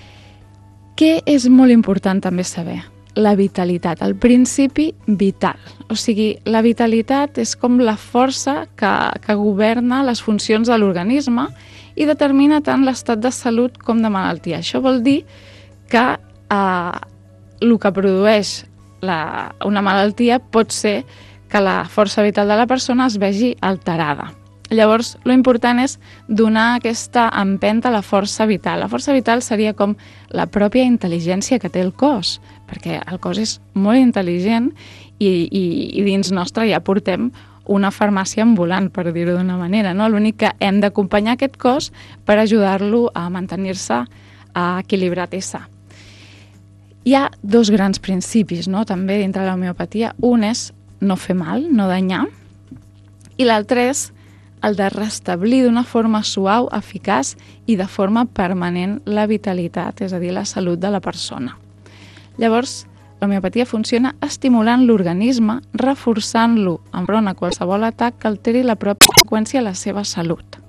Què és molt important també saber? La vitalitat, el principi vital. O sigui, la vitalitat és com la força que, que governa les funcions de l'organisme i determina tant l'estat de salut com de malaltia. Això vol dir que eh, el que produeix la, una malaltia pot ser que la força vital de la persona es vegi alterada. Llavors, lo important és donar aquesta empenta a la força vital. La força vital seria com la pròpia intel·ligència que té el cos, perquè el cos és molt intel·ligent i, i, i dins nostre ja portem una farmàcia ambulant, per dir-ho d'una manera. No? L'únic que hem d'acompanyar aquest cos per ajudar-lo a mantenir-se equilibrat i sa. Hi ha dos grans principis, no? També dintre de l'homeopatia. Un és no fer mal, no danyar, i l'altre és el de restablir d'una forma suau, eficaç i de forma permanent la vitalitat, és a dir, la salut de la persona. Llavors, l'homeopatia funciona estimulant l'organisme, reforçant-lo enfront a qualsevol atac que alteri la pròpia freqüència a la seva salut.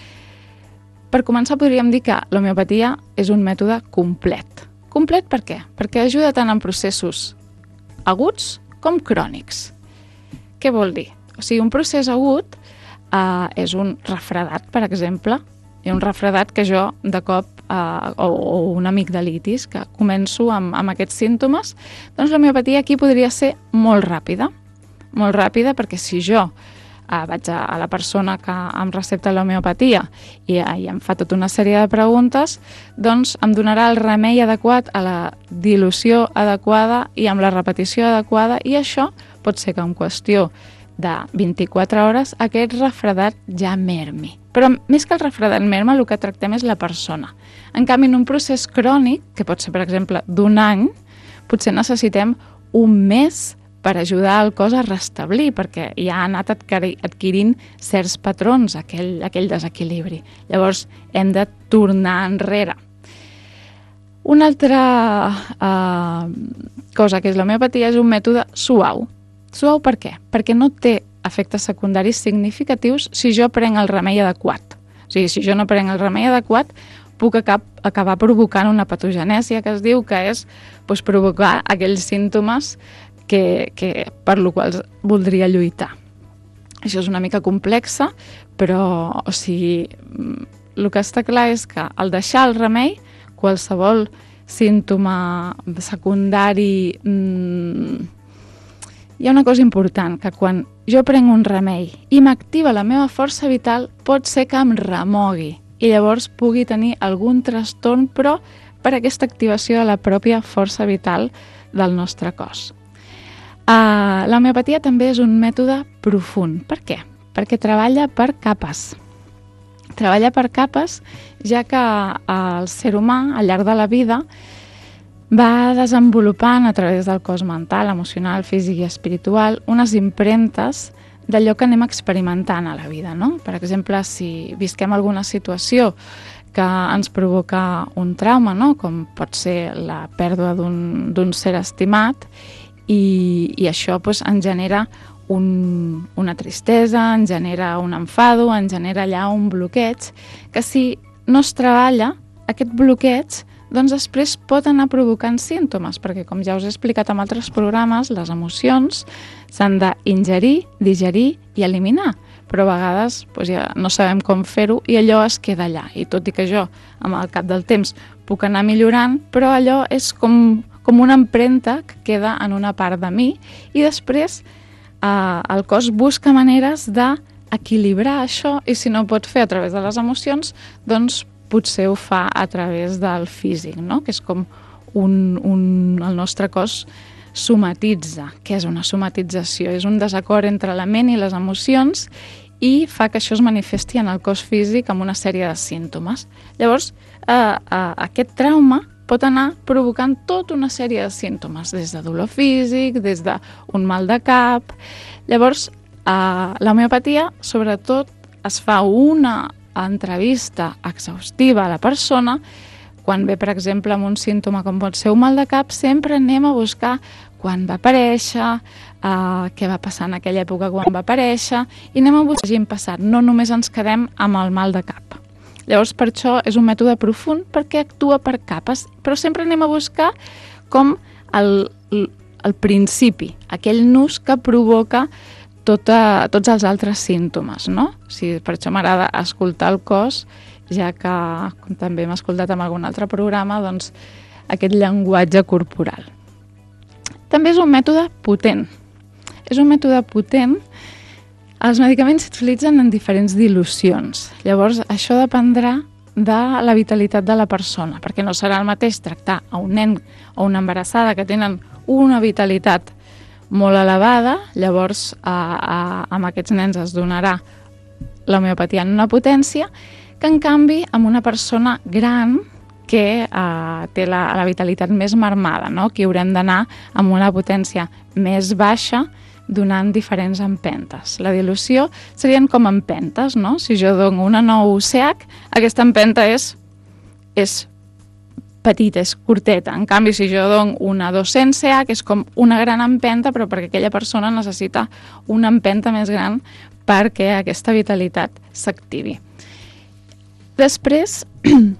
Per començar, podríem dir que l'homeopatia és un mètode complet. Complet per què? Perquè ajuda tant en processos aguts com crònics. Què vol dir? O sigui, un procés agut Uh, és un refredat, per exemple. Hi ha un refredat que jo, de cop, uh, o, o una amigdalitis, que començo amb, amb aquests símptomes, doncs l'homeopatia aquí podria ser molt ràpida. Molt ràpida, perquè si jo uh, vaig a, a la persona que em recepta l'homeopatia i, uh, i em fa tota una sèrie de preguntes, doncs em donarà el remei adequat a la dilució adequada i amb la repetició adequada, i això pot ser que en qüestió de vint-i-quatre hores aquest refredat ja mermi. Però més que el refredat merma, el que tractem és la persona. En canvi, en un procés crònic, que pot ser, per exemple, d'un any, potser necessitem un mes per ajudar el cos a restablir, perquè ja ha anat adquirint certs patrons, aquell, aquell desequilibri. Llavors, hem de tornar enrere. Una altra eh, cosa que és l'homeopatia és un mètode suau. Suau per què? Perquè no té efectes secundaris significatius si jo prenc el remei adequat. O sigui, si jo no prenc el remei adequat, puc acabar provocant una patogènesia, que es diu que és doncs, provocar aquells símptomes que, que per lo qual voldria lluitar. Això és una mica complexa, però o sigui, el que està clar és que al deixar el remei, qualsevol símptoma secundari... Mmm, hi ha una cosa important, que quan jo prenc un remei i m'activa la meva força vital, pot ser que em remogui i llavors pugui tenir algun trastorn, però per aquesta activació de la pròpia força vital del nostre cos. Uh, l'homeopatia també és un mètode profund. Per què? Perquè treballa per capes. Treballa per capes, ja que el ser humà, al llarg de la vida, va desenvolupant a través del cos mental, emocional, físic i espiritual unes impremtes d'allò que anem experimentant a la vida, no? Per exemple, si visquem alguna situació que ens provoca un trauma, no? Com pot ser la pèrdua d'un d'un ser estimat, i, i això pues, ens genera un, una tristesa, ens genera un enfado, ens genera allà un bloqueig, que si no es treballa, aquest bloqueig doncs després pot anar provocant símptomes, perquè com ja us he explicat en altres programes, les emocions s'han d'ingerir, digerir i eliminar, però a vegades doncs ja no sabem com fer-ho i allò es queda allà. I tot i que jo, amb el cap del temps, puc anar millorant, però allò és com, com una empremta que queda en una part de mi i després eh, el cos busca maneres d'equilibrar això i si no ho pot fer a través de les emocions, doncs potser ho fa a través del físic, no? Que és com un, un, el nostre cos somatitza. Què és una somatització? És un desacord entre la ment i les emocions i fa que això es manifesti en el cos físic amb una sèrie de símptomes. Llavors, eh, eh, aquest trauma pot anar provocant tota una sèrie de símptomes, des de dolor físic, des d'un mal de cap. Llavors, eh, l'homeopatia, sobretot, es fa una entrevista exhaustiva a la persona. Quan ve, per exemple, amb un símptoma com pot ser un mal de cap, sempre anem a buscar quan va aparèixer, eh, què va passar en aquella època quan va aparèixer, i anem a buscar gent passat, no només ens quedem amb el mal de cap. Llavors, per això és un mètode profund, perquè actua per capes, però sempre anem a buscar com el, el principi, aquell nus que provoca Tota, tots els altres símptomes, no? O sigui, per això m'agrada escoltar el cos, ja que, com també hem escoltat en algun altre programa, doncs aquest llenguatge corporal. També és un mètode potent. És un mètode potent. Els medicaments s'utilitzen en diferents dilucions. Llavors, això dependrà de la vitalitat de la persona, perquè no serà el mateix tractar a un nen o una embarassada que tenen una vitalitat molt elevada, llavors a, a, amb aquests nens es donarà l'homeopatia en una potència, que en canvi amb una persona gran que eh, té la, la vitalitat més marmada, no? Que haurem d'anar amb una potència més baixa donant diferents empentes. La dilució serien com empentes, no? Si jo dono una nou C H, aquesta empenta és, és petita, és curteta. En canvi, si jo dono una dos-cents C H, és com una gran empenta, però perquè aquella persona necessita una empenta més gran perquè aquesta vitalitat s'activi. Després,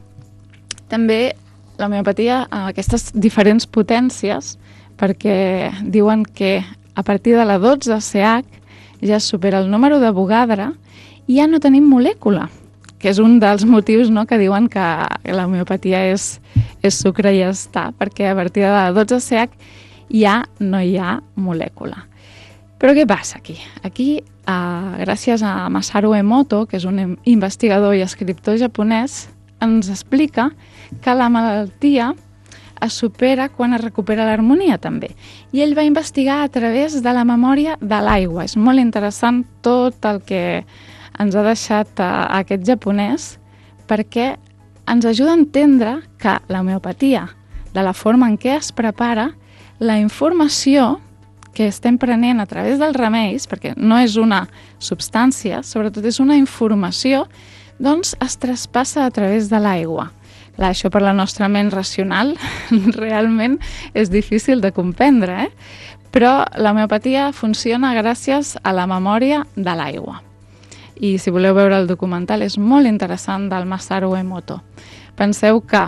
també l'homeopatia, aquestes diferents potències, perquè diuen que a partir de la dotze C H ja es supera el número de Avogadro i ja no tenim molècula, que és un dels motius, no?, que diuen que l'homeopatia és, és sucre i ja està, perquè a partir de la dotze C H ja no hi ha molècula. Però què passa aquí? Aquí, eh, gràcies a Masaru Emoto, que és un investigador i escriptor japonès, ens explica que la malaltia es supera quan es recupera l'harmonia també. I ell va investigar a través de la memòria de l'aigua. És molt interessant tot el que ens ha deixat uh, aquest japonès, perquè ens ajuda a entendre que l'homeopatia, de la forma en què es prepara, la informació que estem prenent a través dels remeis, perquè no és una substància, sobretot és una informació, doncs es traspassa a través de l'aigua. Clar, això per la nostra ment racional realment és difícil de comprendre, eh? Però l'homeopatia funciona gràcies a la memòria de l'aigua. I si voleu veure el documental és molt interessant del Masaru Emoto. Penseu que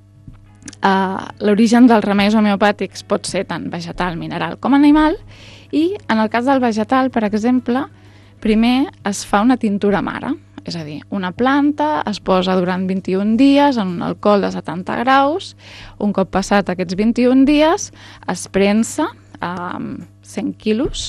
uh, l'origen dels remeis homeopàtics pot ser tant vegetal, mineral com animal, i en el cas del vegetal, per exemple, primer es fa una tintura mare, és a dir, una planta es posa durant vint-i-un dies en un alcohol de setanta graus, un cop passat aquests vint-i-un dies es prensa um, cent quilos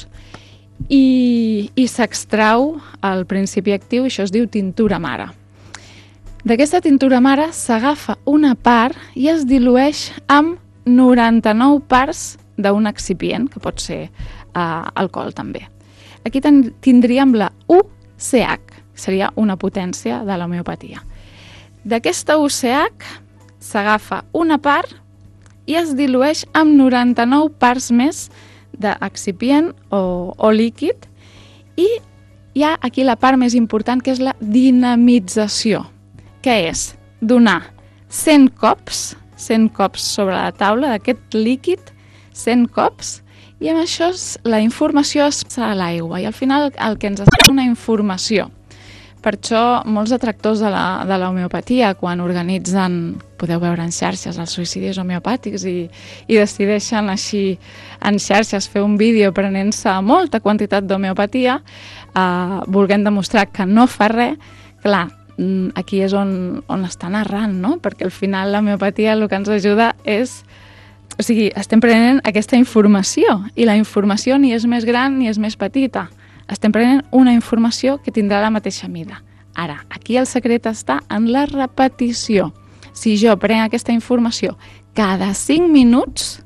i, i s'extrau el principi actiu, i això es diu tintura mare. D'aquesta tintura mare s'agafa una part i es dilueix amb noranta-nou parts d'un excipient, que pot ser uh, alcohol també. Aquí ten, tindríem la U C H, seria una potència de l'homeopatia. D'aquesta U C H s'agafa una part i es dilueix amb noranta-nou parts més d'excipient o, o líquid, i hi ha aquí la part més important, que és la dinamització, que és donar cent cops, cent cops sobre la taula d'aquest líquid, cent cops, i amb això la informació es passa a l'aigua, i al final el que ens és una informació. Per això molts detractors de la, de l'homeopatia, quan organitzen, podeu veure en xarxes, els suïcidis homeopàtics, i, i decideixen així en xarxes fer un vídeo prenent-se molta quantitat d'homeopatia, eh, volent demostrar que no fa res, clar, aquí és on, on estan errant, no? Perquè al final l'homeopatia el que ens ajuda és... O sigui, estem prenent aquesta informació, i la informació ni és més gran ni és més petita. Estem prenent una informació que tindrà la mateixa mida. Ara, aquí el secret està en la repetició. Si jo prenc aquesta informació cada cinc minuts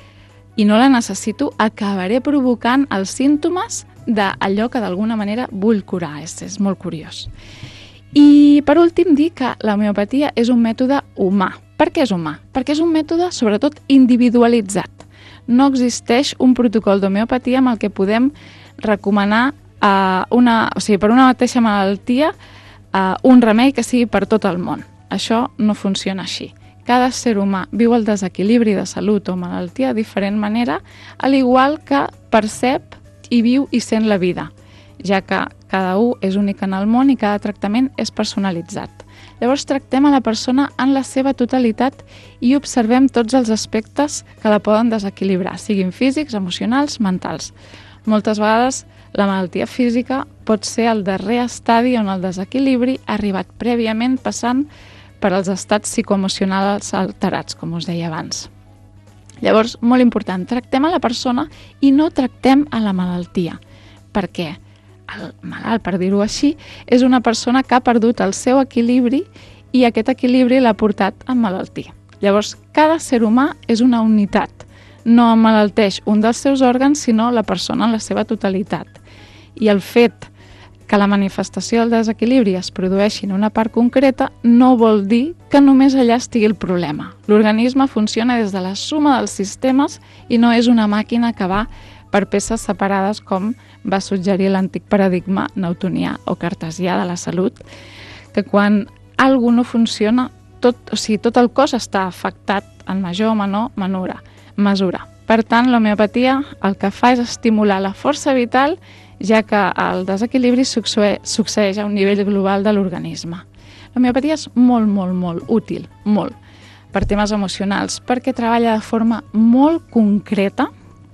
i no la necessito, acabaré provocant els símptomes d'allò que d'alguna manera vull curar. És, és molt curiós. I per últim dir que l'homeopatia és un mètode humà. Per què és humà? Perquè és un mètode sobretot individualitzat. No existeix un protocol d'homeopatia amb el que podem recomanar uh, una, o sigui, per una mateixa malaltia uh, un remei que sigui per tot el món. Això no funciona així. Cada ser humà viu el desequilibri de salut o malaltia de diferent manera, al igual que percep i viu i sent la vida, ja que cada un és únic en el món i cada tractament és personalitzat. Llavors tractem a la persona en la seva totalitat i observem tots els aspectes que la poden desequilibrar, siguin físics, emocionals, mentals. Moltes vegades la malaltia física pot ser el darrer estadi on el desequilibri ha arribat prèviament passant per als estats psicoemocionals alterats, com us deia abans. Llavors, molt important, tractem a la persona i no tractem a la malaltia. Per què? El malalt, per dir-ho així, és una persona que ha perdut el seu equilibri i aquest equilibri l'ha portat a malaltir. Llavors, cada ser humà és una unitat. No emmalalteix un dels seus òrgans, sinó la persona en la seva totalitat. I el fet que la manifestació del desequilibri es produeixi en una part concreta no vol dir que només allà estigui el problema. L'organisme funciona des de la suma dels sistemes i no és una màquina que va per peces separades, com va suggerir l'antic paradigma newtonià o cartesià de la salut, que quan alguna no funciona, tot, o sigui, tot el cos està afectat en major o menor mesura. mesura. Per tant, l'homeopatia el que fa és estimular la força vital, ja que el desequilibri succeeix a un nivell global de l'organisme. L'homeopatia és molt, molt, molt útil, molt, per temes emocionals, perquè treballa de forma molt concreta.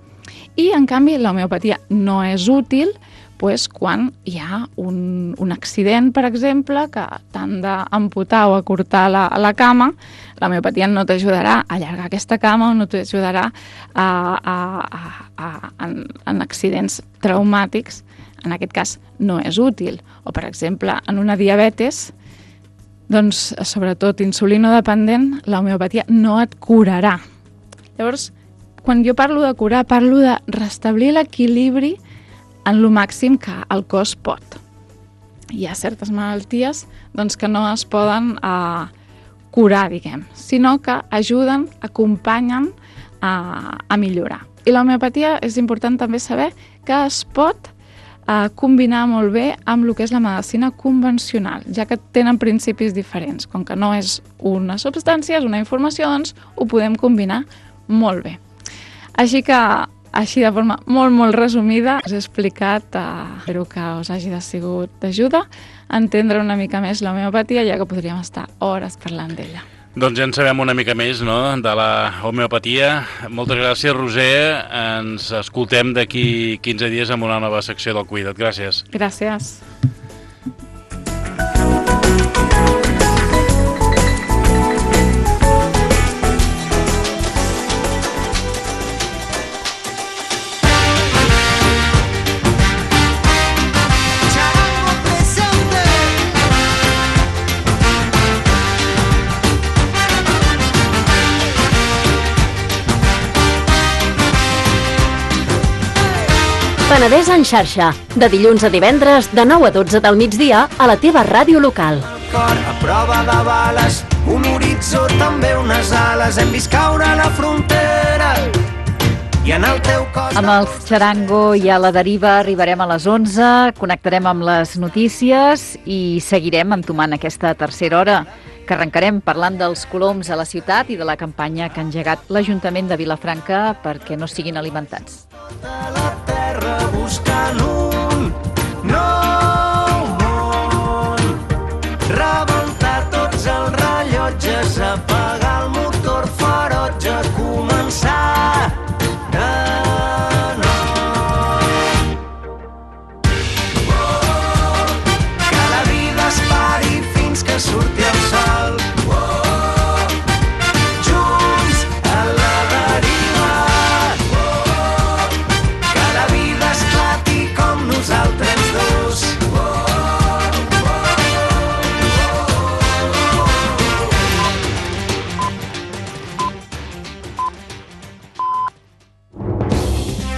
I, en canvi, l'homeopatia no és útil pues, quan hi ha un, un accident, per exemple, que t'han d'amputar o acortar la, la cama. L'homeopatia no t'ajudarà a allargar aquesta cama o no t'ajudarà a, a, a, a, en, en accidents traumàtics. En aquest cas, no és útil. O, per exemple, en una diabetes, doncs, sobretot insulinodependent, l'homeopatia no et curarà. Llavors, quan jo parlo de curar, parlo de restablir l'equilibri en lo màxim que el cos pot. Hi ha certes malalties doncs, que no es poden eh, curar, diguem, sinó que ajuden, acompanyen a, a millorar. I l'homeopatia és important també saber que es pot a combinar molt bé amb el que és la medicina convencional, ja que tenen principis diferents. Com que no és una substància, és una informació, doncs ho podem combinar molt bé. Així que, així de forma molt, molt resumida, us he explicat, eh, espero que us hagi sigut d'ajuda, a entendre una mica més l'homeopatia, ja que podríem estar hores parlant d'ella. Doncs ja en sabem una mica més, no?, de la homeopatia. Moltes gràcies, Roser. Ens escoltem d'aquí quinze dies amb una nova secció del Cuida't. Gràcies. Gràcies. Penedès en xarxa, de dilluns a divendres, de nou a dotze del migdia, a la teva ràdio local. Cor a prova de bales, un horitzó, també unes ales, hem vist caure la frontera i en el teu cos... Amb el Charango i a la deriva arribarem a les onze, connectarem amb les notícies i seguirem entomant aquesta tercera hora, que arrencarem parlant dels coloms a la ciutat i de la campanya que ha engegat l'Ajuntament de Vilafranca perquè no siguin alimentats. De la terra buscant un nou món, rebentar tots els rellotges, apagar